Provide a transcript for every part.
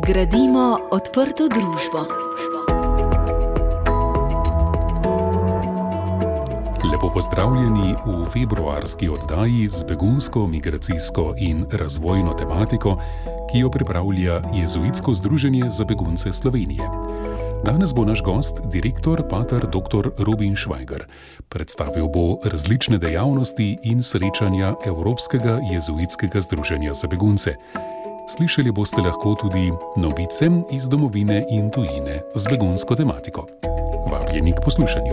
Gradimo odprto družbo. Lepo pozdravljeni v februarski oddaji z begunsko, migracijsko in razvojno tematiko, ki jo pripravlja Jezuitsko združenje za begunce Slovenije. Danes bo naš gost, direktor pater dr. Robin Švajger. Predstavil bo različne dejavnosti in srečanja Evropskega jezuitskega združenja za begunce. Slišali boste lahko tudi novice iz domovine in tujine z begunsko tematiko. Vabljeni k poslušanju.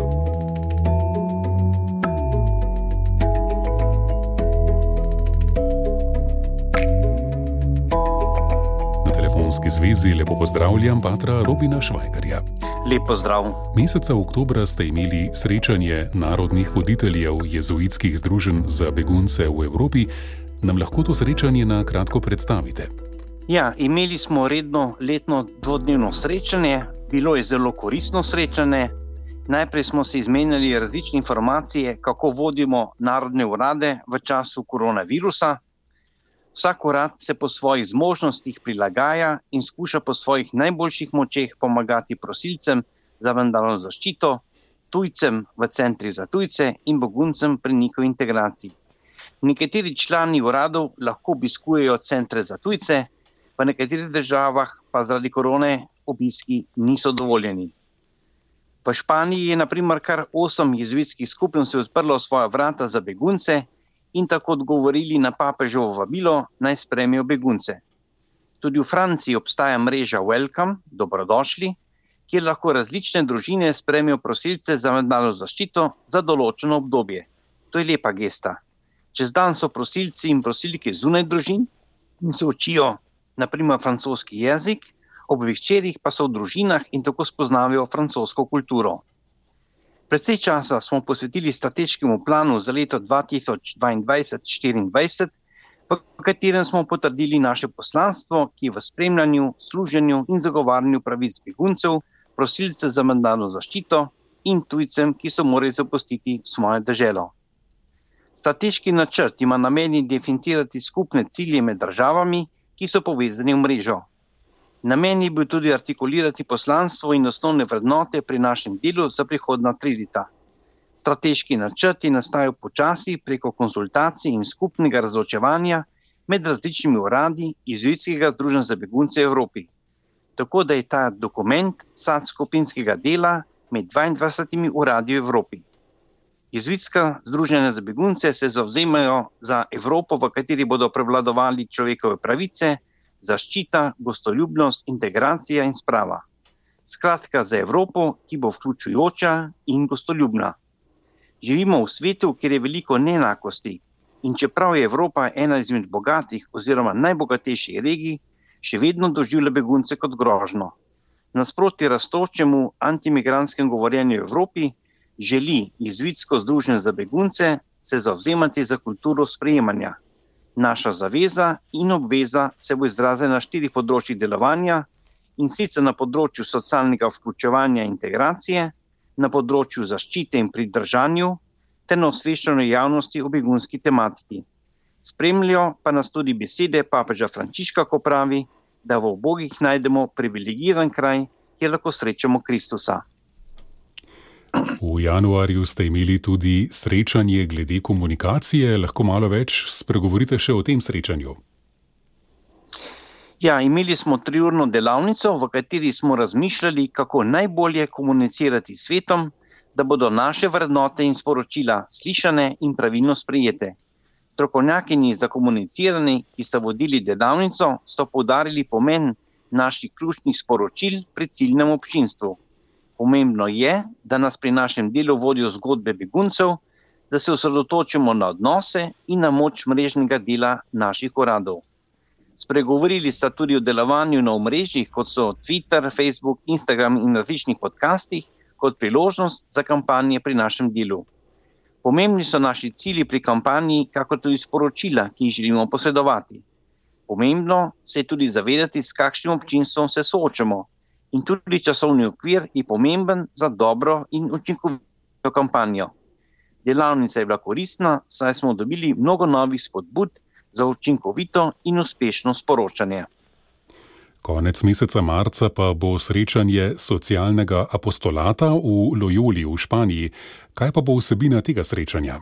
Na telefonski zvezi lepo pozdravljam patra Robina Švajgerja. Lep pozdrav. Meseca oktobra ste imeli srečanje narodnih voditeljev jezuitskih združenj za begunce v Evropi. Nam lahko to srečanje na kratko predstavite? Ja, imeli smo redno letno dvodnevno srečanje. Bilo je zelo koristno srečanje. Najprej smo se izmenjali različne informacije, kako vodimo narodne urade v času koronavirusa. Vsak urad se po svojih zmožnostih prilagaja in skuša po svojih najboljših močeh pomagati prosilcem za mednarodno zaščito, tujcem v centrih za tujce in beguncem pri njihovi integraciji. Nekateri člani uradov lahko obiskujejo centre za tujce, v nekaterih državah pa zaradi korone obiski niso dovoljeni. V Španiji je na primer kar 8 jezuitskih skupnosti odprlo svoja vrata za begunce in tako odgovorili na papeževo vabilo, naj sprejmejo begunce. Tudi v Franciji obstaja mreža Welcome, dobrodošli, kjer lahko različne družine sprejmejo prosilce za mednarodno zaščito za določeno obdobje. To je lepa gesta. Čez dan so prosilci in prosilke zunaj družin in se učijo na primer francoski jezik, ob večerih pa so v družinah in tako spoznavajo francosko kulturo. Precej časa smo posvetili strateškemu planu za leto 2022-2024, v katerem smo potrdili naše poslanstvo, ki je v spremljanju, služenju in zagovarjanju pravic beguncev, prosilcev za mednarodno zaščito in tujcem, ki so morali zapustiti svojo deželo. Strateški načrt ima namen definirati skupne cilje med državami, ki so povezani v mrežo. Namen je bil tudi artikulirati poslanstvo in osnovne vrednote pri našem delu za prihodnja 3 leta. Strateški načrt je nastajal počasi preko konsultacij in skupnega razločevanja med različnimi uradi Jezuitskega združenja za begunce v Evropi. Tako da je ta dokument sad skupinskega dela med 22 uradi v Evropi. Jezuitska združenja za begunce se zavzemajo za Evropo, v kateri bodo prevladovali človekove pravice, zaščita, gostoljubnost, integracija in sprava. Skratka za Evropo, ki bo vključujoča in gostoljubna. Živimo v svetu, kjer je veliko neenakosti in čeprav je Evropa ena izmed bogatih oziroma najbogatejših regij, še vedno doživlja begunce kot grožnjo. Nasproti rastočemu antimigrantskemu govorjenju v Evropi želi Jezuitsko združenje za begunce se zavzemati za kulturo sprejemanja. Naša zaveza in obveza se bo izrazila na 4 področjih delovanja, in sicer na področju socialnega vključevanja in integracije, na področju zaščite in pridržanju ter na osveščanju javnosti o begunski tematiki. Spremljajo pa nas tudi besede papeža Frančiška, ko pravi, da v ubogih najdemo privilegiran kraj, kjer lahko srečamo Kristusa. V januarju ste imeli tudi srečanje glede komunikacije. Lahko malo več spregovorite še o tem srečanju? Ja, imeli smo 3-urno delavnico, v kateri smo razmišljali, kako najbolje komunicirati s svetom, da bodo naše vrednote in sporočila slišane in pravilno sprejete. Strokovnjakinji za komuniciranje, ki sta vodili delavnico, so poudarili pomen naših ključnih sporočil pri ciljnem občinstvu. Pomembno je, da nas pri našem delu vodijo zgodbe beguncev, da se osredotočimo na odnose in na moč mrežnega dela naših uradov. Spregovorili sta tudi o delovanju na omrežjih, kot so Twitter, Facebook, Instagram in različnih podcastih, kot priložnost za kampanje pri našem delu. Pomembni so naši cilji pri kampanji, kakor tudi sporočila, ki jih želimo posredovati. Pomembno se je tudi zavedati, s kakšnim občinstvom se soočamo. In tudi časovni okvir je pomemben za dobro in učinkovito kampanjo. Delavnica je bila koristna, saj smo dobili mnogo novih spodbud za učinkovito in uspešno sporočanje. Konec meseca marca pa bo srečanje socialnega apostolata v Loyoli v Španiji. Kaj pa bo vsebina tega srečanja?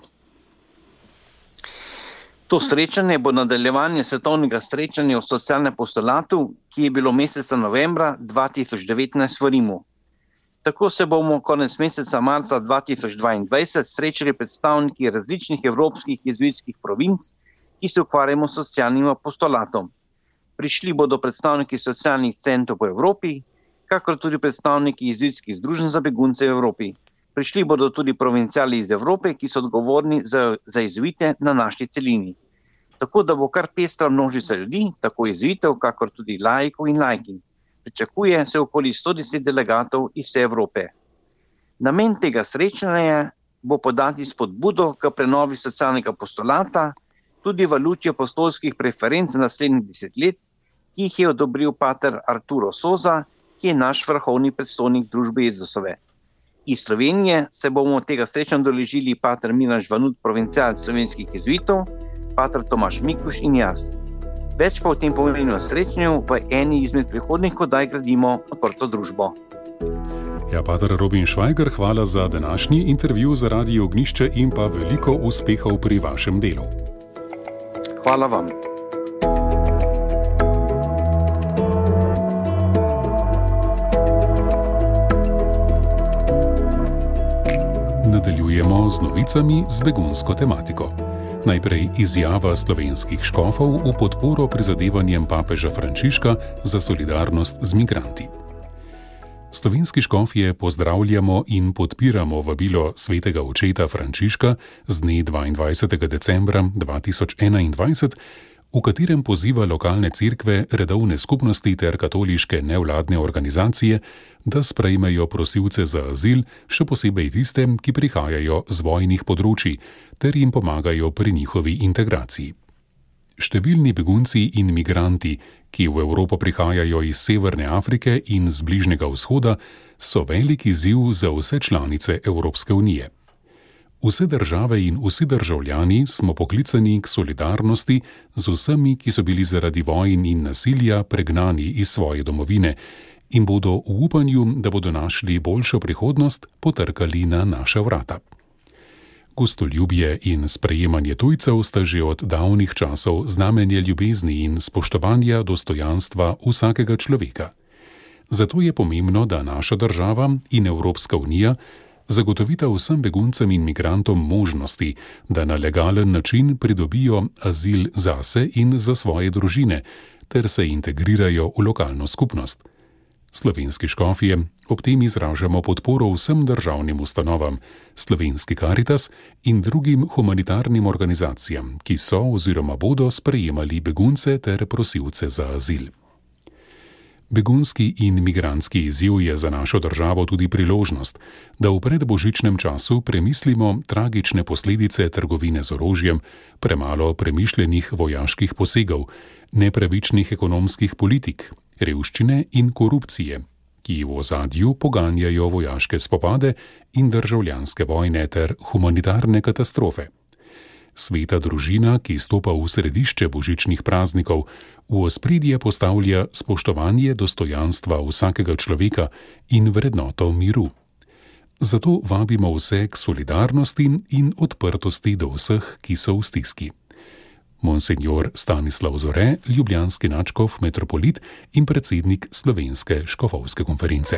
To srečanje bo nadaljevanje svetovnega srečanja o socialnem apostolatu, ki je bilo meseca novembra 2019 v Rimu. Tako se bomo konec meseca marca 2022 srečali predstavniki različnih evropskih jezuitskih provinc, ki se ukvarjamo s socialnim apostolatom. Prišli bodo predstavniki socialnih centrov po Evropi, kakor tudi predstavniki jezuitskih združenj za begunce v Evropi. Prišli bodo tudi provinciali iz Evrope, ki so odgovorni za jezuite na naši celini. Tako da bo kar pestra množica ljudi, tako jezuitev, kakor tudi laikov in laikinj. Pričakuje se okoli 110 delegatov iz vse Evrope. Namen tega srečanja bo podati spodbudo k prenovi socialnega apostolata, tudi v luči apostolskih preferenc naslednjih 10 let, ki jih je odobril pater Arturo Sosa, ki je naš vrhovni predstojnik družbe Jezusove. Iz Slovenije se bomo tega srečanja udeležili pater Miran Žvanut, provincial slovenskih jezuitov, pater Tomaž Mikuš in jaz. Več pa o tem pomembnem srečanju v eni izmed prihodnjih oddaj Gradimo odprto družbo. Ja, pater Robin Švajger, hvala za današnji intervju za Radio Ognjišče in pa veliko uspehov pri vašem delu. Hvala vam. Nadaljujemo z novicami z begunsko tematiko. Najprej izjava slovenskih škofov v podporo prizadevanjem papeža Frančiška za solidarnost z migranti. Slovenski škofje pozdravljamo in podpiramo vabilo svetega očeta Frančiška z dne 22. decembra 2021, v katerem poziva lokalne cerkve, redovne skupnosti ter katoliške nevladne organizacije, da sprejmejo prosilce za azil, še posebej tiste, ki prihajajo z vojnih področij, ter jim pomagajo pri njihovi integraciji. Številni begunci in migranti, ki v Evropo prihajajo iz Severne Afrike in z Bližnjega vzhoda, so velik izziv za vse članice Evropske unije. Vse države in vsi državljani smo poklicani k solidarnosti z vsemi, ki so bili zaradi vojn in nasilja pregnani iz svoje domovine in bodo v upanju, da bodo našli boljšo prihodnost, potrkali na naša vrata. Gostoljubje in sprejemanje tujcev sta že od davnih časov znamenje ljubezni in spoštovanja dostojanstva vsakega človeka. Zato je pomembno, da naša država in Evropska unija zagotovita vsem beguncem in migrantom možnosti, da na legalen način pridobijo azil zase in za svoje družine, ter se integrirajo v lokalno skupnost. Slovenski škofje ob tem izražamo podporo vsem državnim ustanovam, Slovenski Karitas in drugim humanitarnim organizacijam, ki so oziroma bodo sprejemali begunce ter prosilce za azil. Begunski in migrantski izziv je za našo državo tudi priložnost, da v predbožičnem času premislimo tragične posledice trgovine z orožjem, premalo premišljenih vojaških posegov, nepravičnih ekonomskih politik, revščine in korupcije, ki v ozadju poganjajo vojaške spopade in državljanske vojne ter humanitarne katastrofe. Sveta družina, ki stopa v središče božičnih praznikov, v ospredje postavlja spoštovanje dostojanstva vsakega človeka in vrednoto miru. Zato vabimo vse k solidarnosti in odprtosti do vseh, ki so v stiski. Monsenjor Stanislav Zore, ljubljanski nadškof, metropolit in predsednik Slovenske škofovske konference.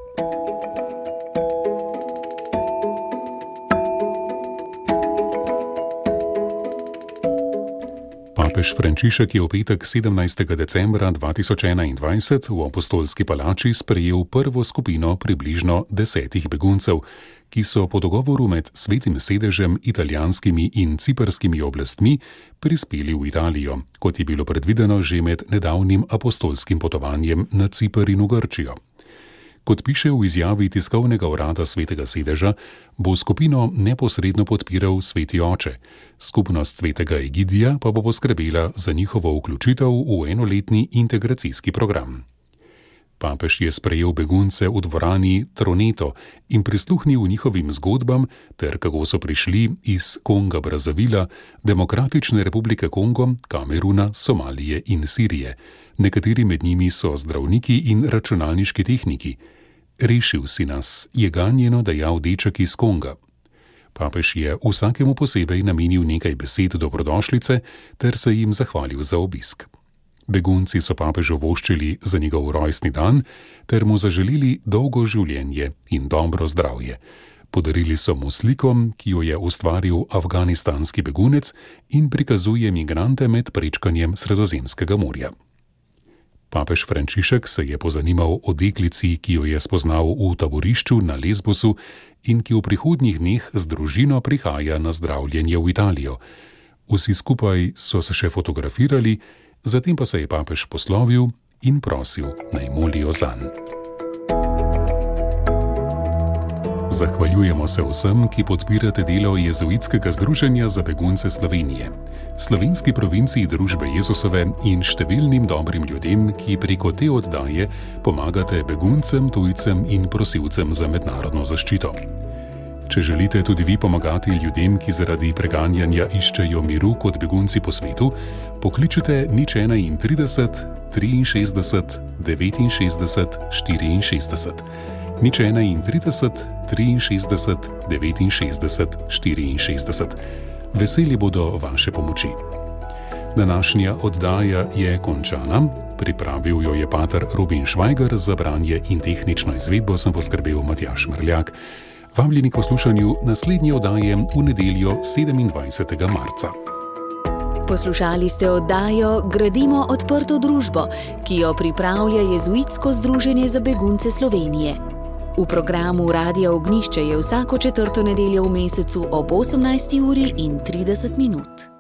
Papež Frančišek je v petek 17. decembra 2021 v Apostolski palači sprejel prvo skupino približno 10 beguncev, ki so po dogovoru med Svetim sedežem, italijanskimi in ciprskimi oblastmi prispeli v Italijo, kot je bilo predvideno že med nedavnim apostolskim potovanjem na Ciper in v Grčijo. Kot piše v izjavi tiskovnega urada Svetega sedeža, bo skupino neposredno podpiral Sveti oče, skupnost Svetega Egidija pa bo poskrbela za njihovo vključitev v enoletni integracijski program. Papež je sprejel begunce v dvorani Troneto in prisluhnil njihovim zgodbam ter kako so prišli iz Konga Brazavila, Demokratične republike Kongo, Kameruna, Somalije in Sirije, Nekateri med njimi so zdravniki in računalniški tehniki. Rešil si nas, je ganjeno dejal deček iz Konga. Papež je vsakemu posebej namenil nekaj besed dobrodošlice ter se jim zahvalil za obisk. Begunci so papežu voščili za njegov rojstni dan ter mu zaželili dolgo življenje in dobro zdravje. Podarili so mu sliko, ki jo je ustvaril afganistanski begunec in prikazuje migrante med prečkanjem Sredozemskega morja. Papež Frančišek se je pozanimal o deklici, ki jo je spoznal v taborišču na Lesbosu in ki v prihodnjih dneh z družino prihaja na zdravljenje v Italijo. Vsi skupaj so se še fotografirali, zatem pa se je papež poslovil in prosil, naj molijo zanj. Zahvaljujemo se vsem, ki podpirate delo Jezuitskega združenja za begunce Slovenije, slovenski provinciji Družbe Jezusove in številnim dobrim ljudem, ki preko te oddaje pomagate beguncem, tujcem in prosilcem za mednarodno zaščito. Če želite tudi vi pomagati ljudem, ki zaradi preganjanja iščejo miru kot begunci po svetu, pokličite 031 63 69 64. 031 63 69 64. Veseli bodo vaše pomoči. Današnja oddaja je končana. Pripravil jo je pater Robin Švajger, za branje in tehnično izvedbo sem poskrbel Matjaž Mrljak. Vabljeni k poslušanju naslednje oddaje v nedeljo 27. marca. Poslušali ste oddajo Gradimo odprto družbo, ki jo pripravlja Jezuitsko združenje za begunce Slovenije. V programu Radia Ognjišče je vsako četrto nedeljo v mesecu ob 18:30.